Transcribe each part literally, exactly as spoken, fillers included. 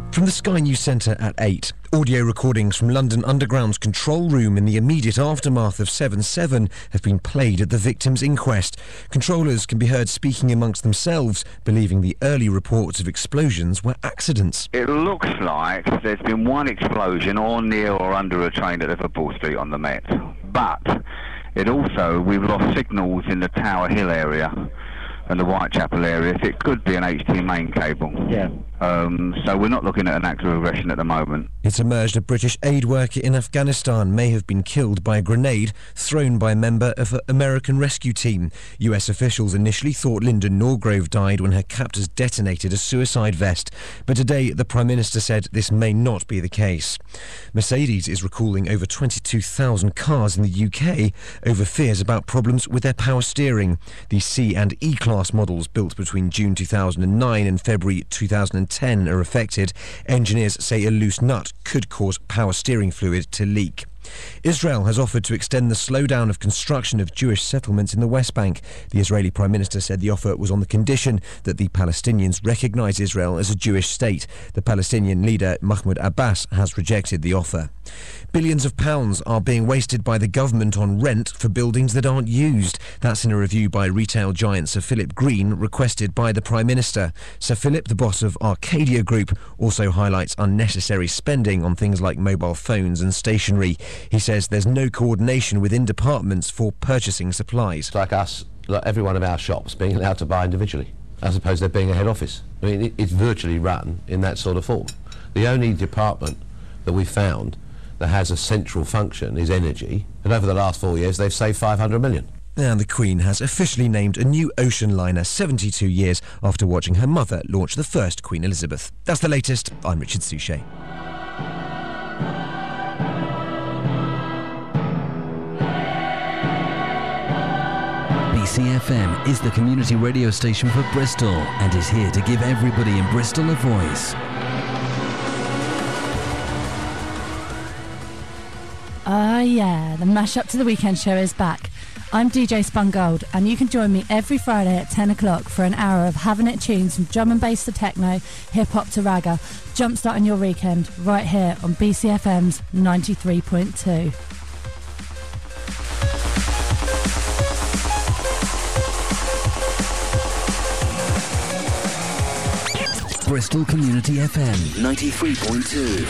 From the Sky News Centre at eight, audio recordings from London Underground's control room in the immediate aftermath of seven seven have been played at the victims' inquest. Controllers can be heard speaking amongst themselves, believing the early reports of explosions were accidents. It looks like there's been one explosion or near or under a train at Liverpool Street on the Met. But it also, we've lost signals in the Tower Hill area and the Whitechapel area, so it could be an H T main cable. Yeah. Um, so we're not looking at an act of aggression at the moment. It's emerged a British aid worker in Afghanistan may have been killed by a grenade thrown by a member of an American rescue team. U S officials initially thought Linda Norgrove died when her captors detonated a suicide vest, but today the Prime Minister said this may not be the case. Mercedes is recalling over twenty-two thousand cars in the U K over fears about problems with their power steering. The C and E-Class models built between June two thousand nine and February two thousand ten are affected. Engineers say a loose nut could cause power steering fluid to leak. Israel has offered to extend the slowdown of construction of Jewish settlements in the West Bank. The Israeli Prime Minister said the offer was on the condition that the Palestinians recognise Israel as a Jewish state. The Palestinian leader Mahmoud Abbas has rejected the offer. Billions of pounds are being wasted by the government on rent for buildings that aren't used. That's in a review by retail giant Sir Philip Green, requested by the Prime Minister. Sir Philip, the boss of Arcadia Group, also highlights unnecessary spending on things like mobile phones and stationery. He says there's no coordination within departments for purchasing supplies. It's like us, like every one of our shops being allowed to buy individually, as opposed to there being a head office. I mean, it, it's virtually run in that sort of form. The only department that we've found that has a central function is energy, and over the last four years they've saved five hundred million. And the Queen has officially named a new ocean liner seventy-two years after watching her mother launch the first Queen Elizabeth. That's the latest. I'm Richard Suchet. B C F M is the community radio station for Bristol and is here to give everybody in Bristol a voice. Ah, uh, yeah, the Mash-Up to the Weekend show is back. I'm D J Spun Gold, and you can join me every Friday at ten o'clock for an hour of having it tunes from drum and bass to techno, hip-hop to ragga, jumpstarting your weekend right here on B C F M's ninety-three point two. Bristol Community F M ninety-three point two.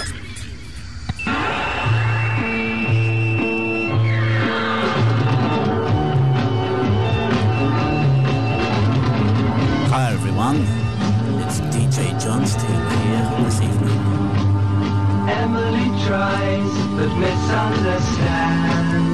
Hi everyone, it's D J Johnstein here this evening. Emily tries but misunderstands.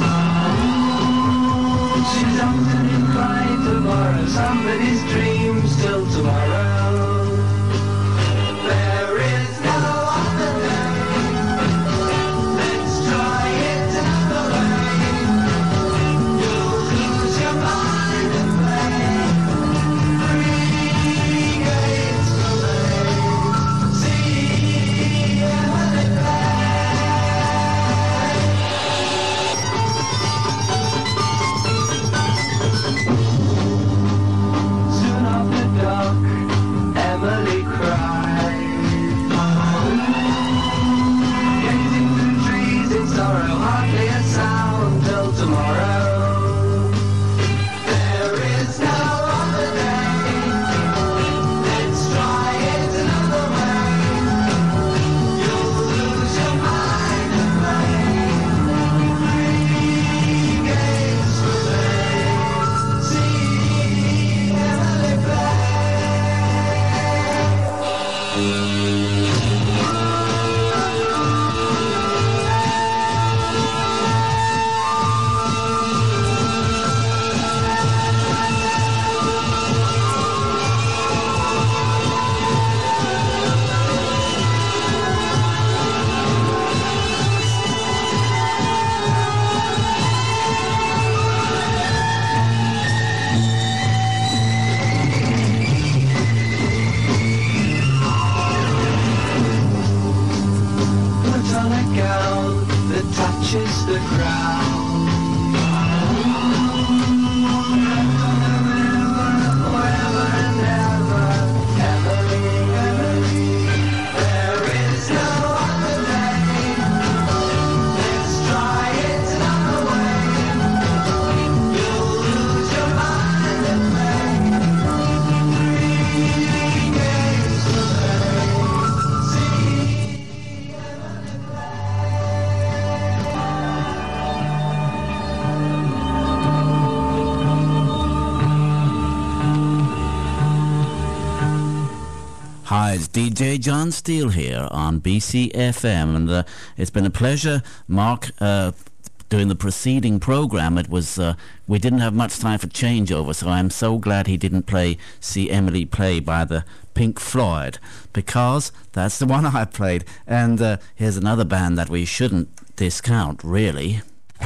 She's often inclined to borrow somebody's dreams till tomorrow. There is no other way. Let's try it another way. You'll lose your mind and play. Three gates to play. See Emily play. Soon after dark, Emily cried. Gazing through trees in sorrow, hardly a sound till tomorrow. There is no other day. Let's try it another way. You'll lose your mind and play. Three games for play. See Emily play. Hi, it's D J John Steele here on B C F M, and uh, it's been a pleasure, Mark, uh, doing the preceding program. It was uh, we didn't have much time for changeover, so I'm so glad he didn't play See Emily Play by the Pink Floyd, because that's the one I played. And uh, here's another band that we shouldn't discount, really.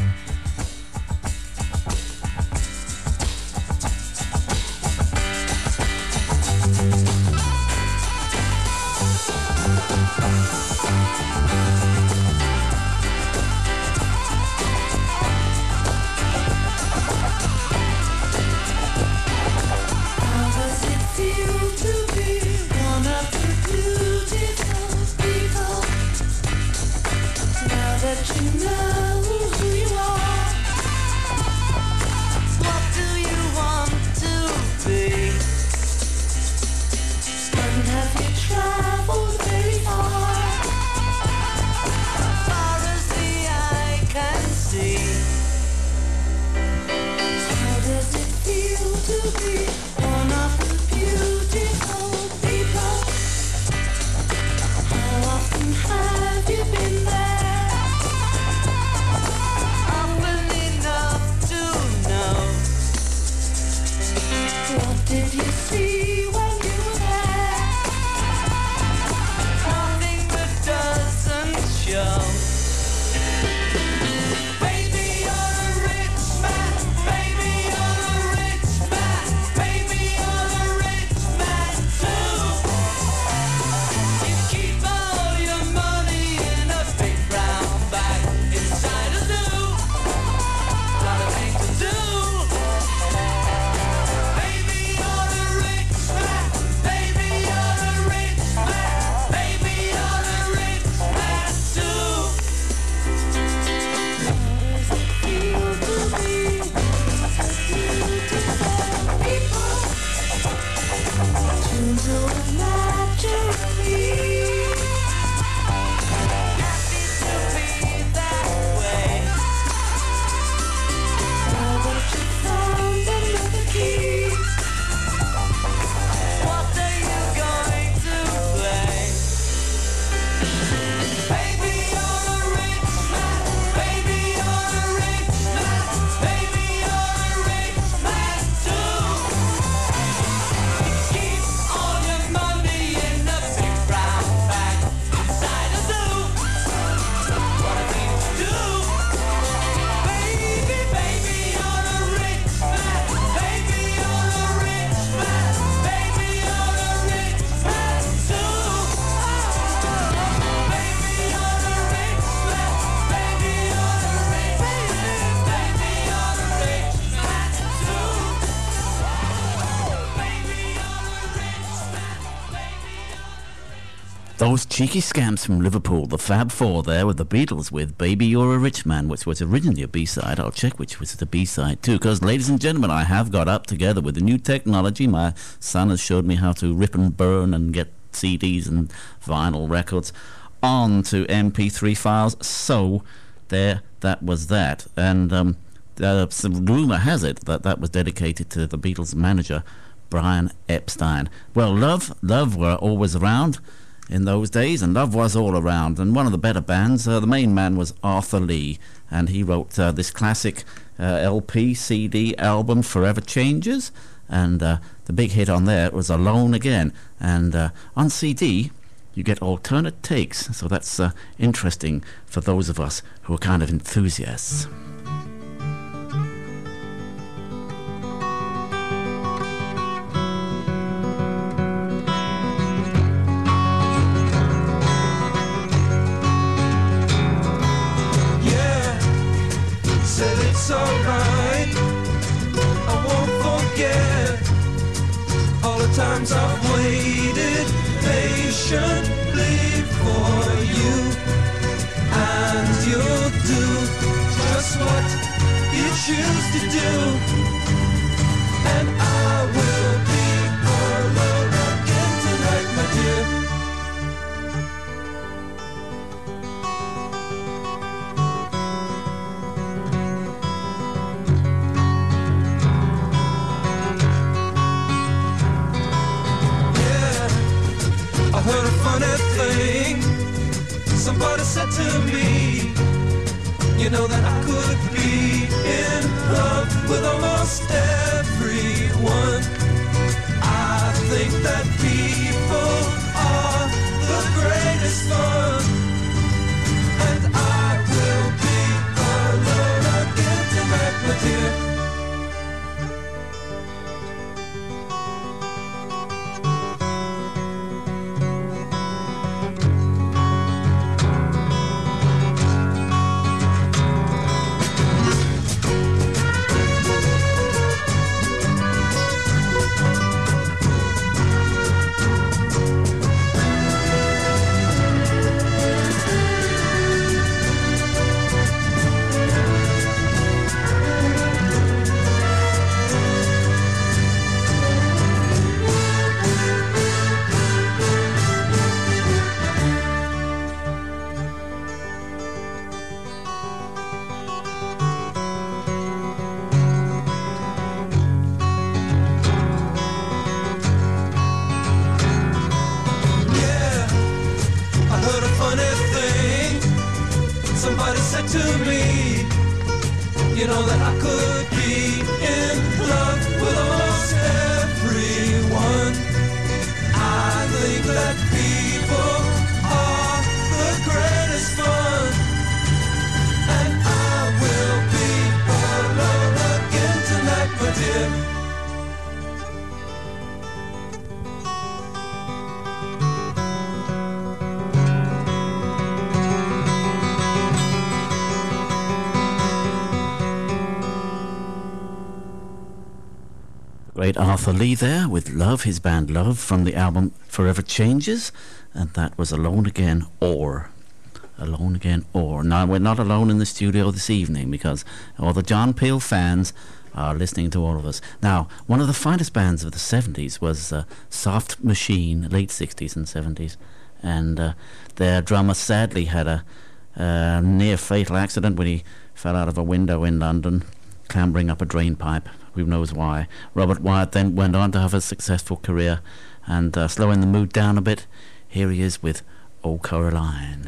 Those cheeky scamps from Liverpool, the Fab Four there with the Beatles with Baby You're a Rich Man, which was originally a B-side. I'll check which was the B-side too, because, ladies and gentlemen, I have got up together with the new technology. My son has showed me how to rip and burn and get C Ds and vinyl records onto M P three files. So there, that was that. And um, uh, some rumour has it that that was dedicated to the Beatles manager, Brian Epstein. Well, Love, Love were always around in those days, and Love was all around. And one of the better bands, uh, the main man was Arthur Lee, and he wrote uh, this classic uh, L P, C D album, Forever Changes, and uh, the big hit on there was Alone Again. And uh, on C D, you get alternate takes, so that's uh, interesting for those of us who are kind of enthusiasts. It's alright, I won't forget all the times I've waited patiently for you, and you'll do just what you choose to do, and I will be alone again tonight, my dear. heard a funny thing. Somebody said to me, you know that I could be in love with almost everyone. I think that people are the greatest fun, and I will be alone again tonight, my dear. Somebody said to me, you know that I could be in love with almost everyone. I think that people are the greatest fun, and I will be alone again tonight, my dear. Great Arthur Lee there with Love, his band Love, from the album Forever Changes, and that was Alone Again or. Alone Again or. Now, we're not alone in the studio this evening because all the John Peel fans are listening to all of us. Now, one of the finest bands of the seventies was uh, Soft Machine, late sixties and seventies, and uh, their drummer sadly had a uh, near-fatal accident when he fell out of a window in London, clambering up a drain pipe. Who knows why. Robert Wyatt then went on to have a successful career, and uh, slowing the mood down a bit, here he is with Oh Caroline.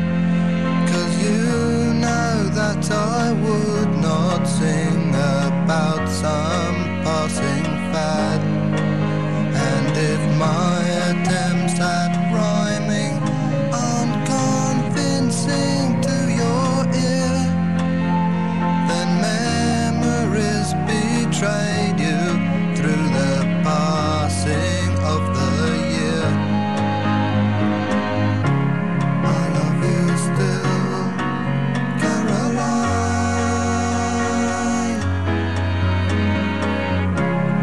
I would not sing about passing fad. And if my attempts at rhyming aren't convincing to your ear, then memories betrayed you through the passing of the year. I love you still, Caroline.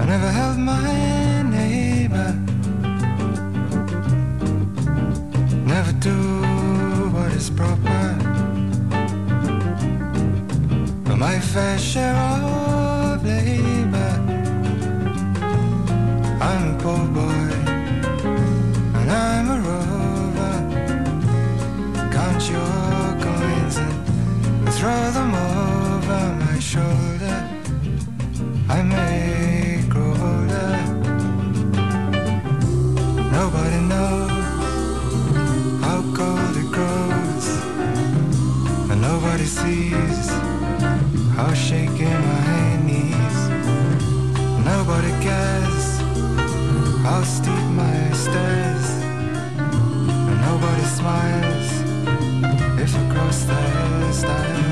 never held my neighbor, never do what is proper, but my fair share of labor. I'm a poor boy and I'm a rover. Count your coins and throw them over my shoulder. I may grow older. Nobody knows how cold it grows, and nobody sees how shaking my knees. Nobody cares how steep my stairs, and nobody smiles if I cross their stairs.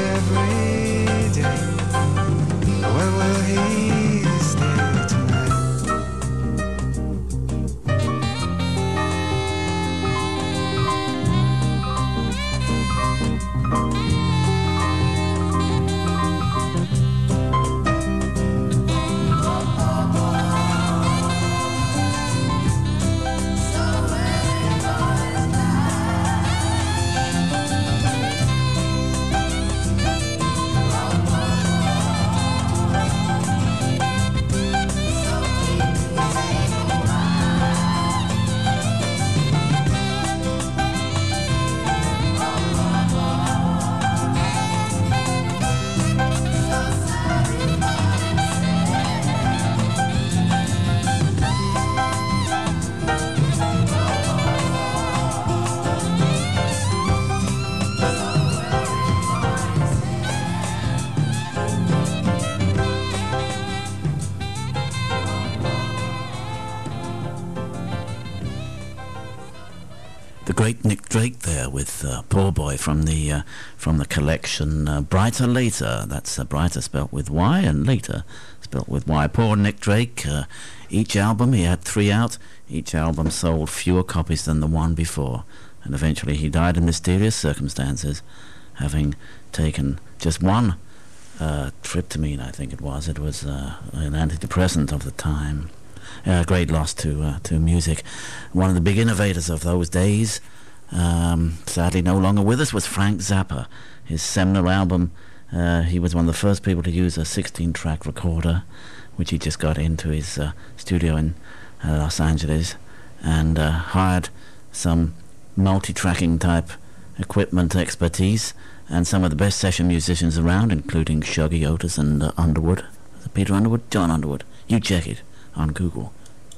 Where will he stay tonight? Drake there with uh, Poor Boy from the uh, from the collection uh, Brighter Later. That's uh, Brighter spelt with Y and Later spelt with Y. Poor Nick Drake. Uh, each album, he had three out. Each album sold fewer copies than the one before. And eventually he died in mysterious circumstances, having taken just one uh, tryptamine, I think it was. It was uh, an antidepressant of the time. A uh, great loss to uh, to music. One of the big innovators of those days, um, sadly no longer with us, was Frank Zappa. His seminal album, uh, he was one of the first people to use a sixteen-track recorder, which he just got into his uh, studio in uh, Los Angeles, and uh, hired some multi-tracking type equipment expertise and some of the best session musicians around, including Shuggy Otis and uh, Underwood. Is it Peter Underwood? John Underwood. You check it on Google.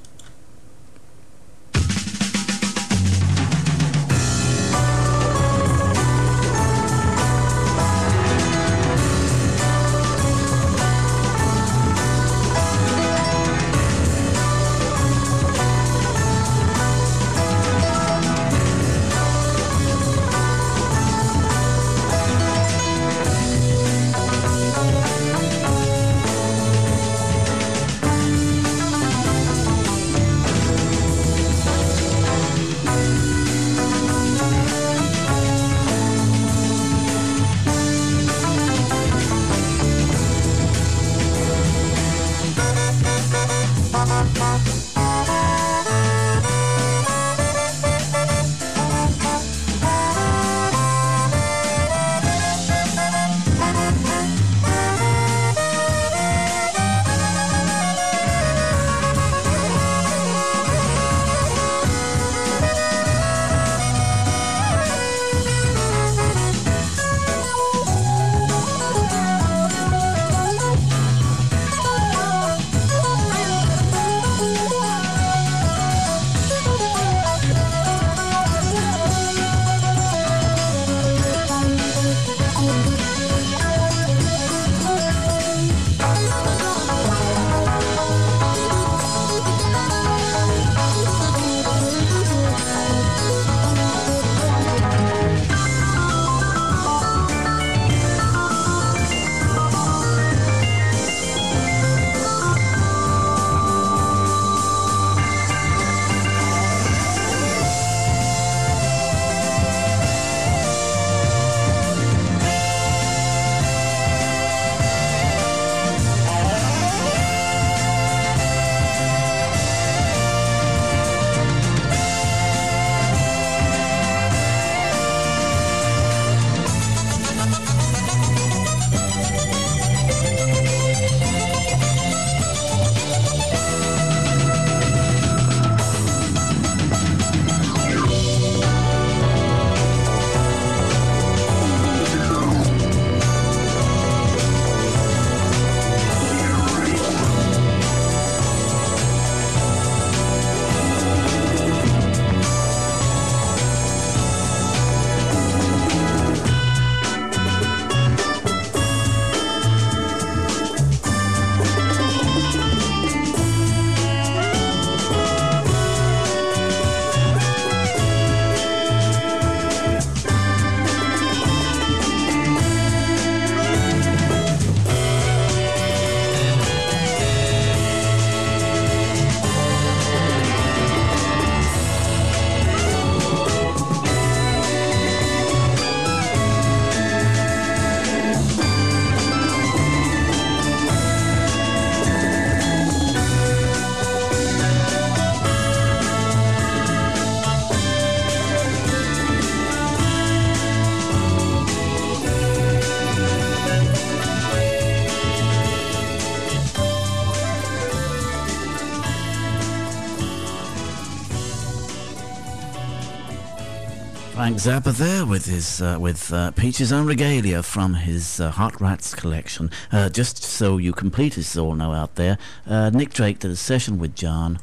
Frank Zappa there with his uh, with uh, Peach's Own Regalia from his uh, Hot Rats collection. Uh, just so you completists all know out there, uh, Nick Drake did a session with John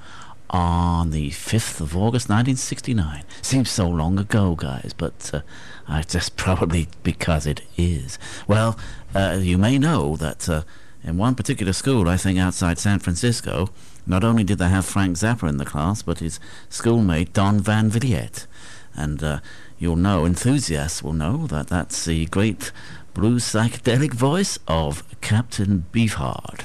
on the fifth of August nineteen sixty-nine. Seems so long ago, guys, but uh, I just probably because it is. Well, uh, you may know that uh, in one particular school, I think outside San Francisco, not only did they have Frank Zappa in the class, but his schoolmate Don Van Villiet. And uh, you'll know, enthusiasts will know, that that's the great blues psychedelic voice of Captain Beefheart.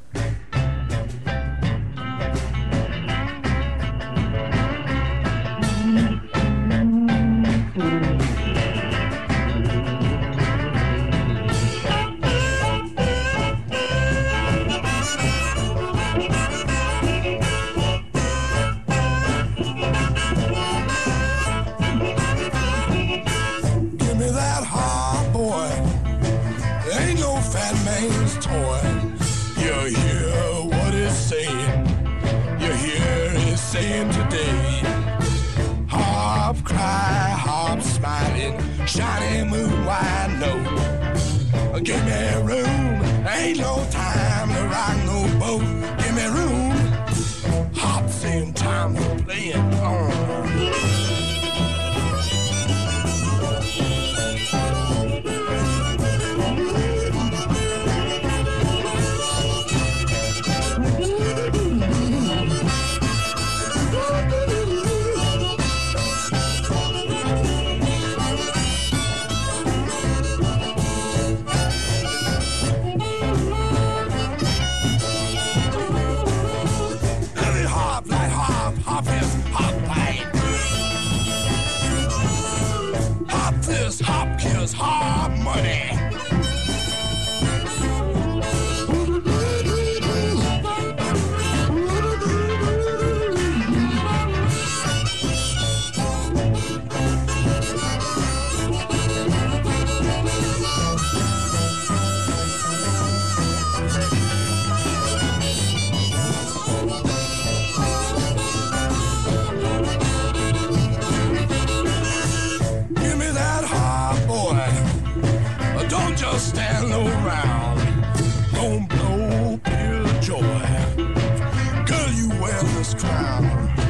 Shiny moon, wide no. Give me room, ain't no time to rock no boat. Give me room, hop same time for playing on. Hard money. Stand around, don't blow pure joy. Girl, you wear this crown.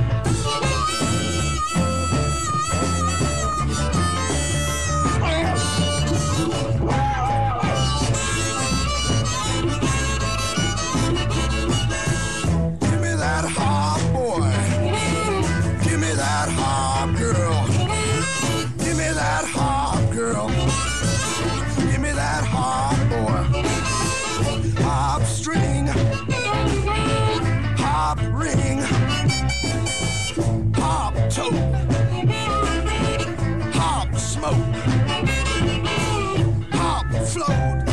Give me that hop, boy. Give me that hop, girl. Give me that hop, girl. That hop boy, hop string, hop ring, hop toe, hop smoke, hop float,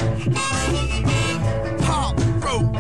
hop rope.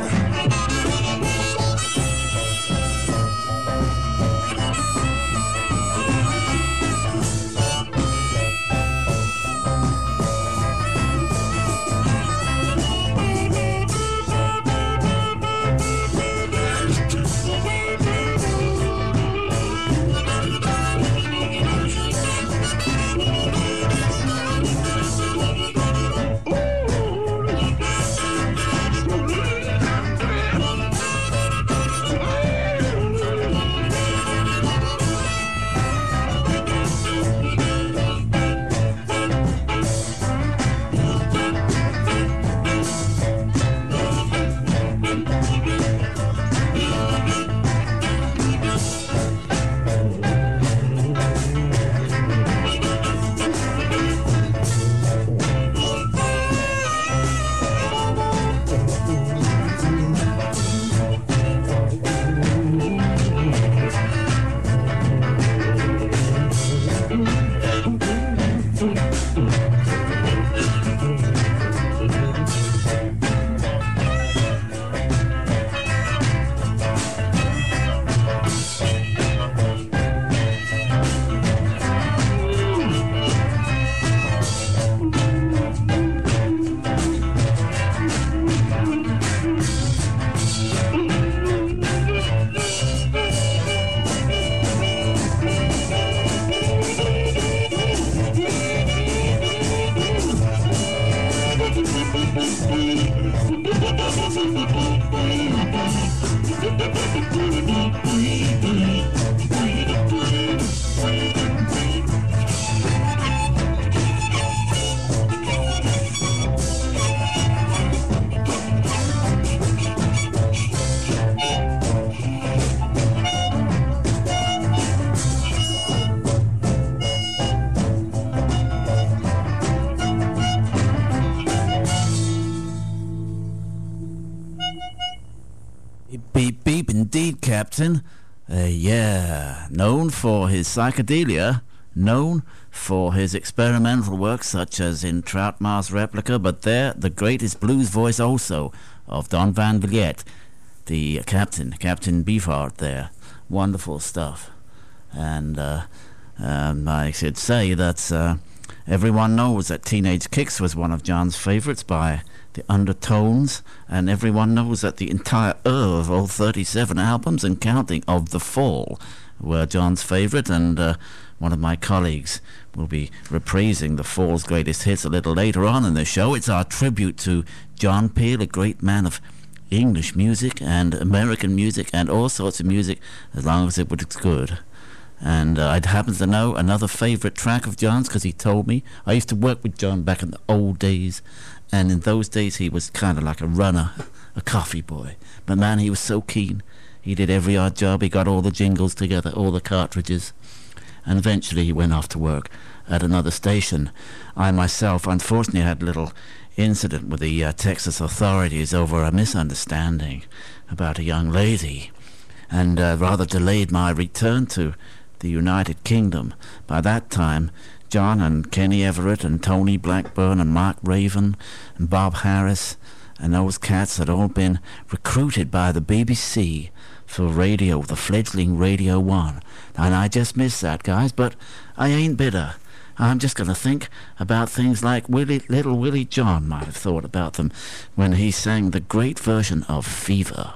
indeed, Captain. Uh, yeah, known for his psychedelia, known for his experimental work such as in Troutmar's Replica, but there, the greatest blues voice also of Don Van Vliet, the captain, Captain Beefheart there. Wonderful stuff. And uh, um, I should say that uh, everyone knows that Teenage Kicks was one of John's favourites by the Undertones, and everyone knows that the entire era of all thirty-seven albums and counting of The Fall were John's favourite, and uh, one of my colleagues will be reprising The Fall's greatest hits a little later on in the show. It's our tribute to John Peel, a great man of English music and American music and all sorts of music, as long as it was good. And uh, I happen to know another favourite track of John's because he told me. I used to work with John back in the old days, and in those days he was kind of like a runner, a coffee boy. But man, he was so keen. He did every odd job. He got all the jingles together, all the cartridges. And eventually he went off to work at another station. I myself, unfortunately, had a little incident with the uh, Texas authorities over a misunderstanding about a young lady, and uh, rather delayed my return to the United Kingdom. By that time, John and Kenny Everett and Tony Blackburn and Mark Raven and Bob Harris and those cats had all been recruited by the B B C for radio, the fledgling Radio one. And I just miss that, guys, but I ain't bitter. I'm just going to think about things like Willie, Little Willie John might have thought about them when he sang the great version of Fever.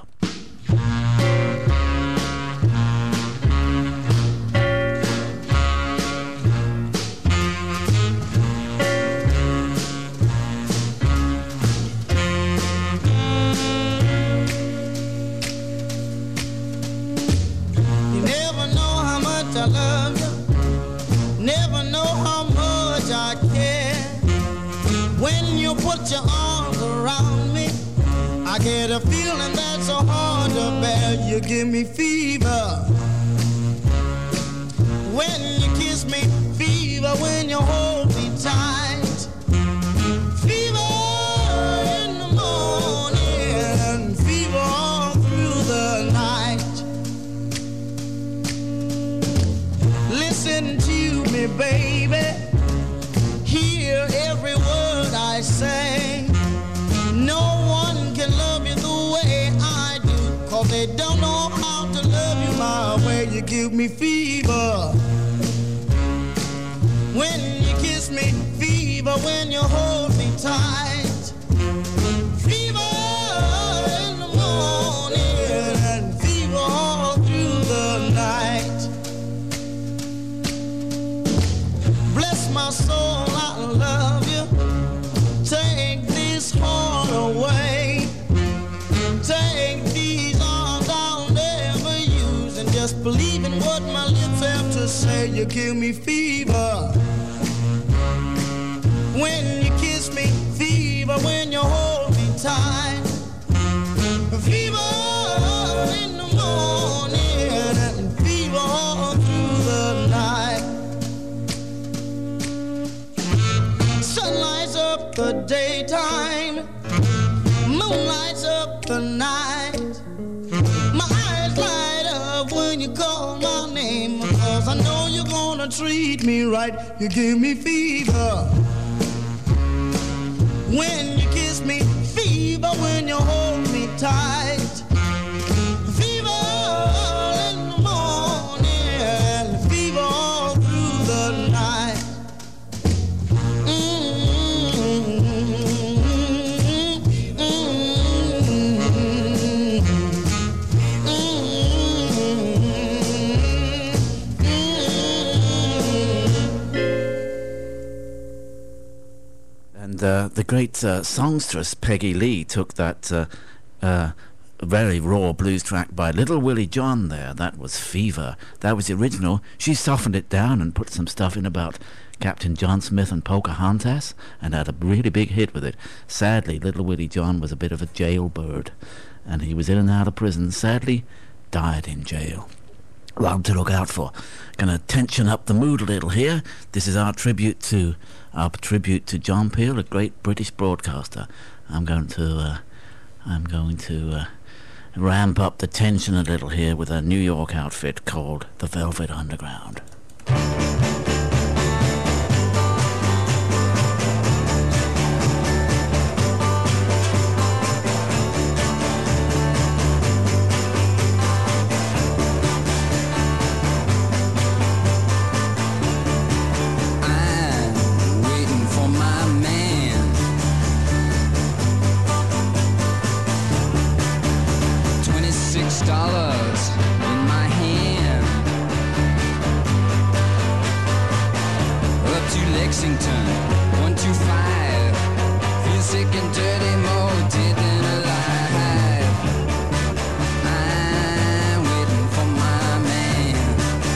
Put your arms around me, I get a feeling that's so hard to bear. You give me fever when you kiss me, fever when you hold me tight, fever in the morning, fever all through the night. Listen to me, baby, hear every word I say. No one can love you the way I do, 'cause they don't know how to love you my way. You give me fever when you kiss me, fever when you hold me tight, fever in the morning and fever all through the night. Bless my soul, I love you. Take this heart away. Take these arms I'll never use, and just believe in what my lips have to say. You give me fever when you kiss me, fever when you hold me tight, fever in the morning and fever all through the night. Sun lights up the daytime, moon lights up the night. My eyes light up when you call my name, 'cause I know you're gonna treat me right. You give me fever when you kiss me, fever when you hold me tight, fever in the morning and fever all through the night. And uh, the great uh, songstress Peggy Lee took that uh, uh, very raw blues track by Little Willie John there. That was Fever. That was the original. She softened it down and put some stuff in about Captain John Smith and Pocahontas and had a really big hit with it. Sadly, Little Willie John was a bit of a jailbird, and he was in and out of prison. Sadly, died in jail. One to look out for. Gonna tension up the mood a little here. This is our tribute to our tribute to John Peel, a great British broadcaster. I'm going to uh, I'm going to uh, ramp up the tension a little here with a New York outfit called the Velvet Underground. Dollars in my hand, up to Lexington, one two five. Feel sick and dirty, more dead than alive. I'm waiting for my man.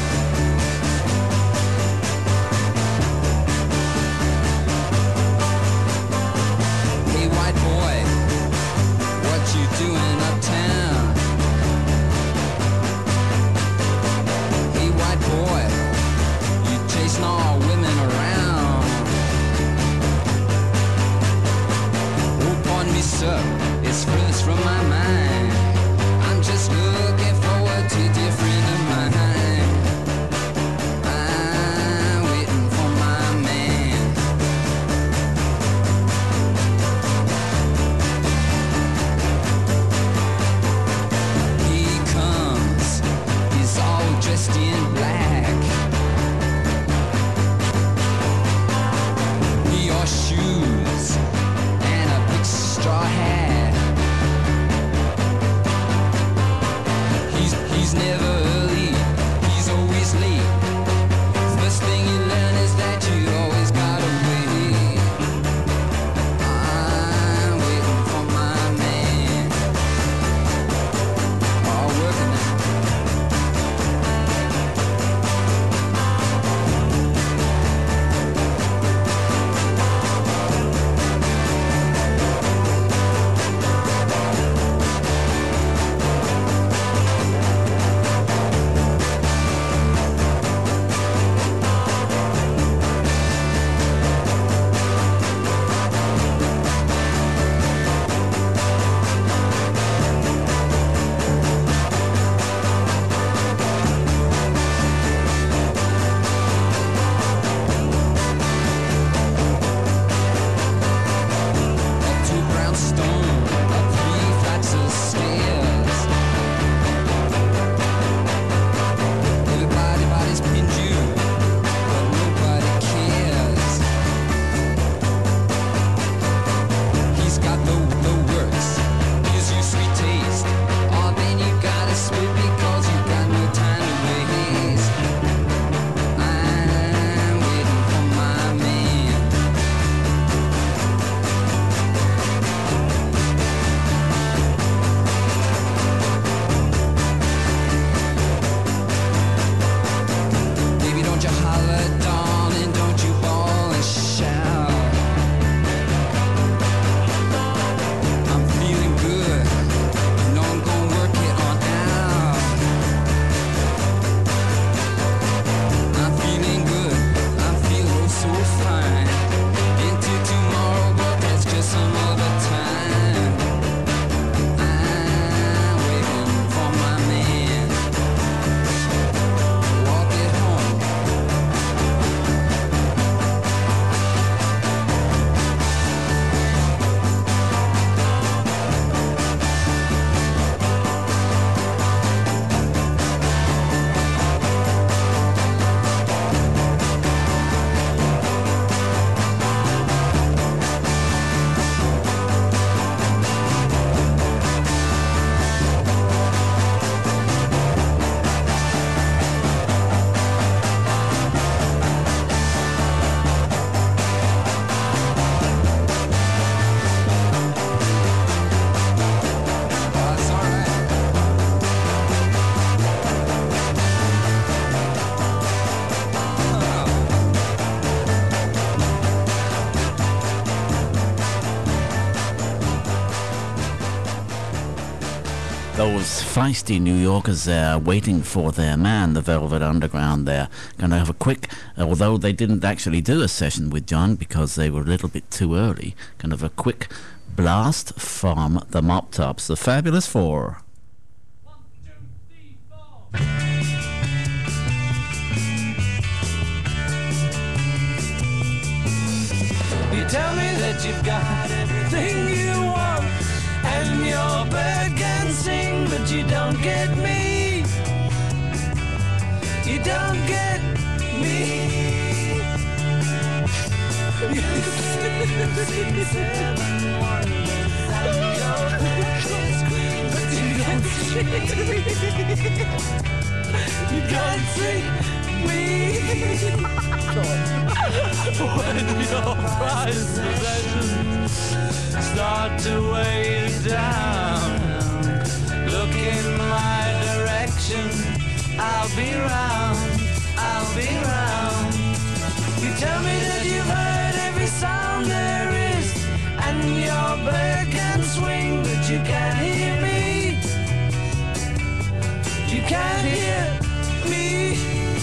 Hey white boy, what you doing uptown? Boy, you chasing all women around. Oh, pardon me, sir, it's furthest from my mind. I'm just looking forward to a dear friend of mine. I'm waiting for my man. He comes, he's all dressed in black. Shoes and a big straw hat. He's he's never early, he's always late. First thing you learn is that you always gotta wait. I'm waiting for my man. All working now. Those feisty New Yorkers there waiting for their man, the Velvet Underground there. Going to have a quick, although they didn't actually do a session with John because they were a little bit too early, kind of a quick blast from the Mop Tops, the Fabulous Four. tell me that you've got everything you want, and your bird can sing, but you don't get me. You don't get me. You sing seven wonders and your bird scream, but you don't see me. You can't see me. When your prized possessions start to weigh you down, look in my direction. I'll be round, I'll be round. You tell me that you've heard every sound there is, and your bird can swing, but you can't hear me. You can't hear me.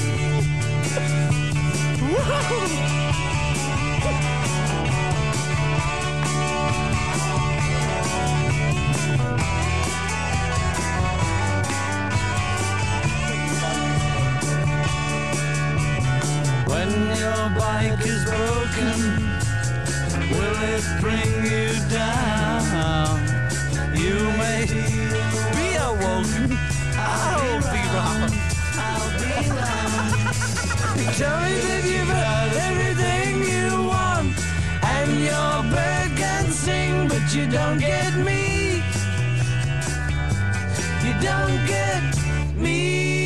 When your bike is broken, will it bring you down? You may be awoken. I'll be round. I'll be round. Tell me that you've heard everything you want, and your bird can sing, but you don't get me. You don't get me.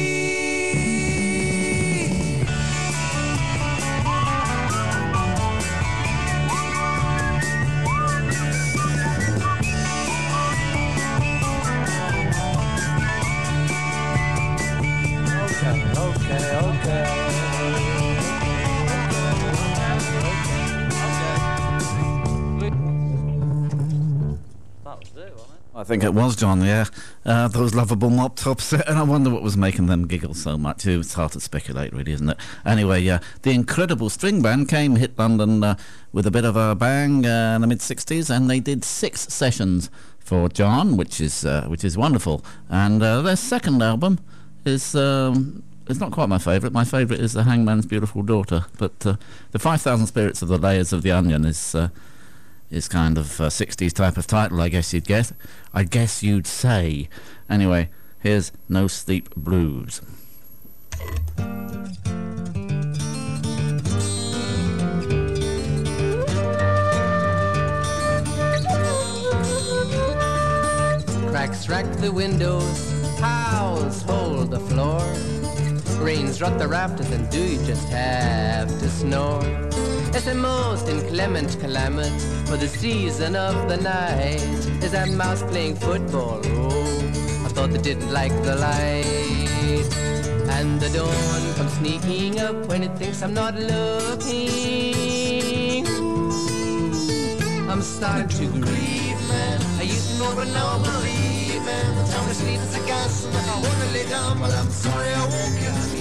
Okay, okay. I think it was, John, yeah. Uh, those lovable mop tops, and I wonder what was making them giggle so much. It's hard to speculate, really, isn't it? Anyway, yeah, the Incredible String Band came, hit London uh, with a bit of a bang uh, in the mid-sixties, and they did six sessions for John, which is uh, which is wonderful. And uh, their second album is... Um, It's not quite my favourite. My favourite is The Hangman's Beautiful Daughter. But uh, the five thousand Spirits of the Layers of the Onion is uh, is kind of a sixties type of title, I guess you'd guess. I guess you'd say. Anyway, here's No Sleep Blues. Cracks rack the windows, howls hold the floor. Rains rot the rafters, and do you just have to snore? It's the most inclement climate for the season of the night. Is that mouse playing football? Oh, I thought they didn't like the light. And the dawn comes sneaking up when it thinks I'm not looking. Ooh, I'm starting to grieve, man. I used to know, but now I believe, man. The time to sleep is a gas. I wanna lay down, but I'm sorry I won't.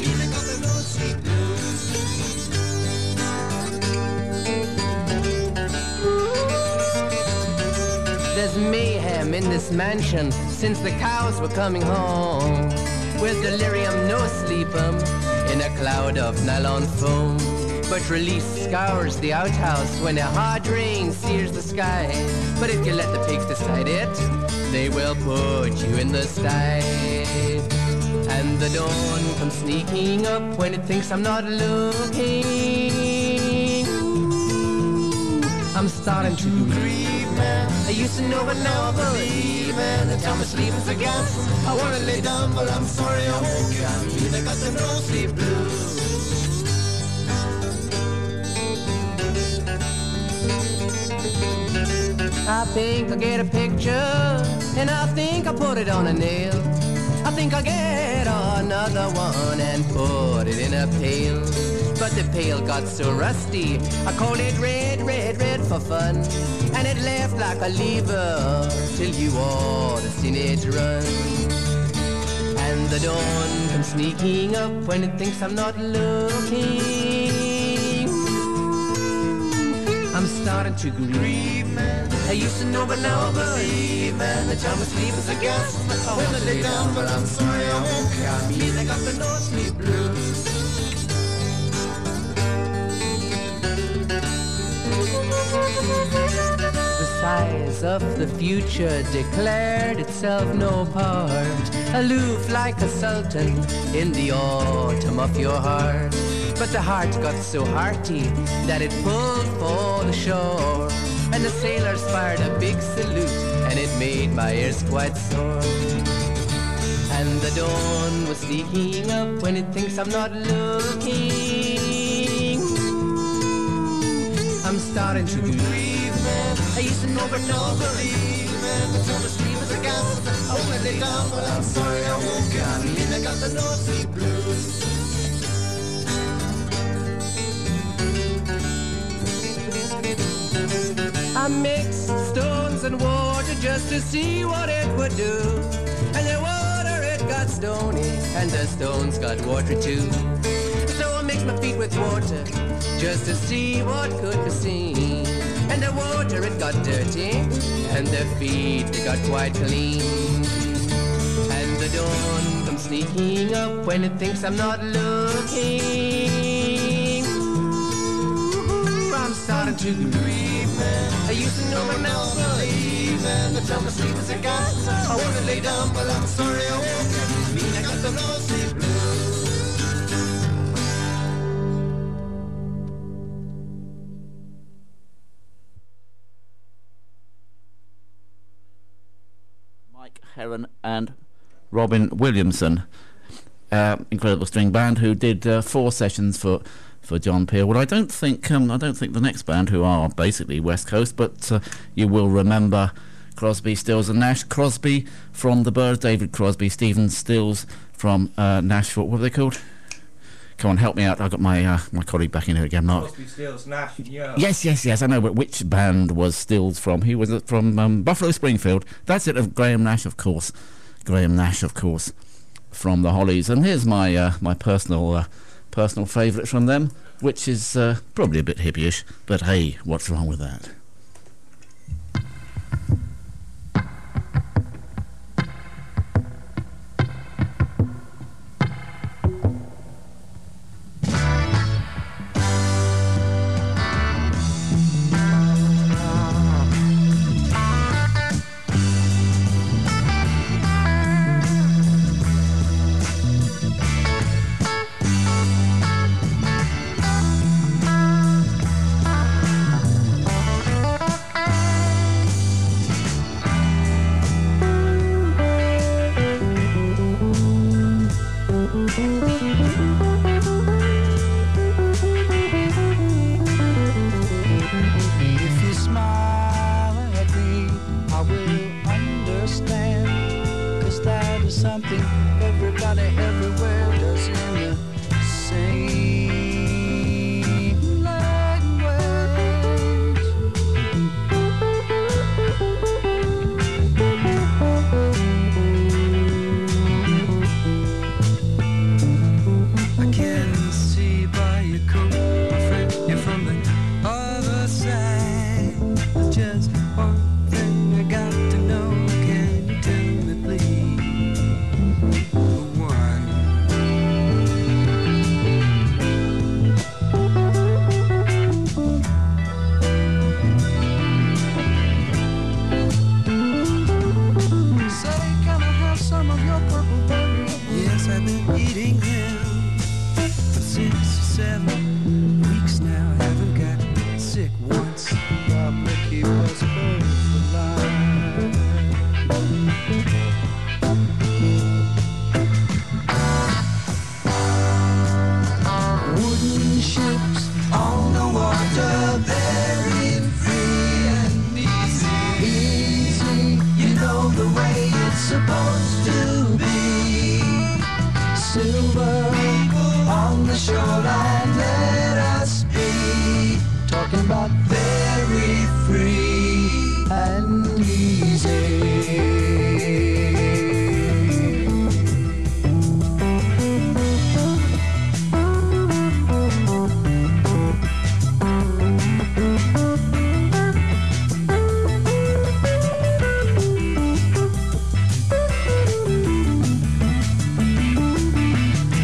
There's mayhem in this mansion since the cows were coming home. With delirium, no sleep'em in a cloud of nylon foam. But release scours the outhouse when a hard rain sears the sky. But if you let the pigs decide it, they will put you in the sty. And the dawn comes sneaking up when it thinks I'm not looking. I'm starting to grieve, man. I used to know, but now I believe, man. The time of sleep is a gas. I wanna lay down, but I'm sorry I won't. I got the no sleep blues. I think I'll get a picture, and I think I'll put it on a nail. I think I'll get another one and put it in a pail. But the pail got so rusty, I called it red, red, red for fun. And it left like a lever till you ought to seen it run. And the dawn comes sneaking up when it thinks I'm not looking. I'm starting to grieve, man. I used to know, but now I believe, man. The time of sleep is a gas. I wanna lay down, but I'm sorry I won't. I mean, I got the no sleep blues. The size of the future declared itself no part, aloof like a sultan in the autumn of your heart. But the heart got so hearty that it pulled for the shore, and the sailors fired a big salute, and it made my ears quite sore. And the dawn was sneaking up when it thinks I'm not looking. I'm starting to believe, man. I used to know but no believe, man. Until the stream is a gas. I wanna lay down, but I'm sorry I won't get. I mean, I got the nosy blues. I mixed stones and water just to see what it would do. And the water, it got stony, and the stones got water too. So I mixed my feet with water just to see what could be seen. And the water, it got dirty, and the feet, they got quite clean. And the dawn comes sneaking up when it thinks I'm not looking. Ooh, I'm starting to believe, man. I used to know but now I believe, man. The time I sleep is a gas. I wanna lay down, but I'm sorry I won't. I mean, I got the nosy blues. Heron and Robin Williamson, uh, incredible string band who did uh, four sessions for, for John Peel. Well, I don't think um, I don't think the next band, who are basically West Coast, but uh, you will remember Crosby, Stills and Nash. Crosby from the Byrds, David Crosby, Stephen Stills from uh, Nashville. What are they called? Come on, help me out. I've got my uh, my colleague back in here again, Mark. Crosby, Stills, Nash, yeah. Yes, yes, yes, I know, but which band was Stills from? He was from um, Buffalo Springfield. That's it, of Graham Nash, of course. Graham Nash, of course, from the Hollies. And here's my uh, my personal uh, personal favourite from them, which is uh, probably a bit hippie-ish, but hey, what's wrong with that?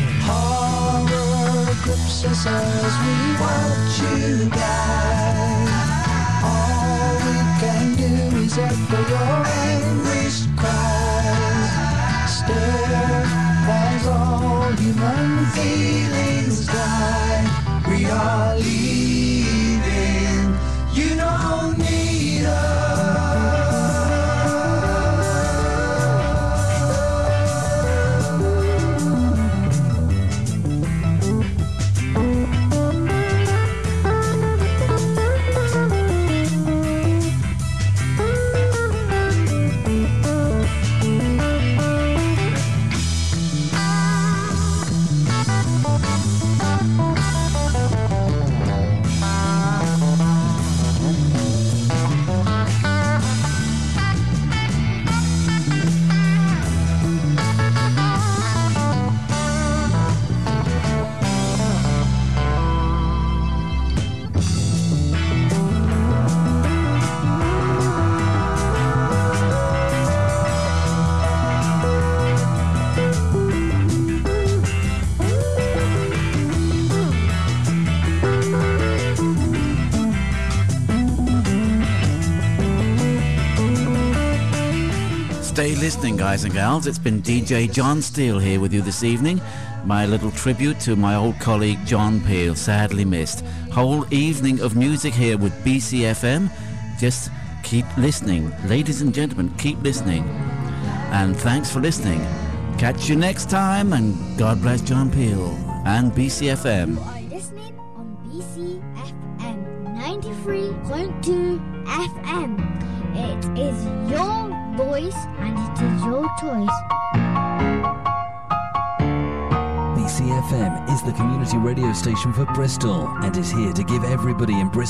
As we watch you guide except for your anguished cries. Stare as all human feelings die. We are leaving, you don't need us. Stay listening, guys and gals. It's been D J John Steele here with you this evening. My little tribute to my old colleague John Peel, sadly missed. Whole evening of music here with B C F M. Just keep listening. Ladies and gentlemen, keep listening. And thanks for listening. Catch you next time, and God bless John Peel and B C F M. You are listening on B C F M ninety-three point two F M. It is your voice and it is your choice. B C F M is the community radio station for Bristol and is here to give everybody in Bristol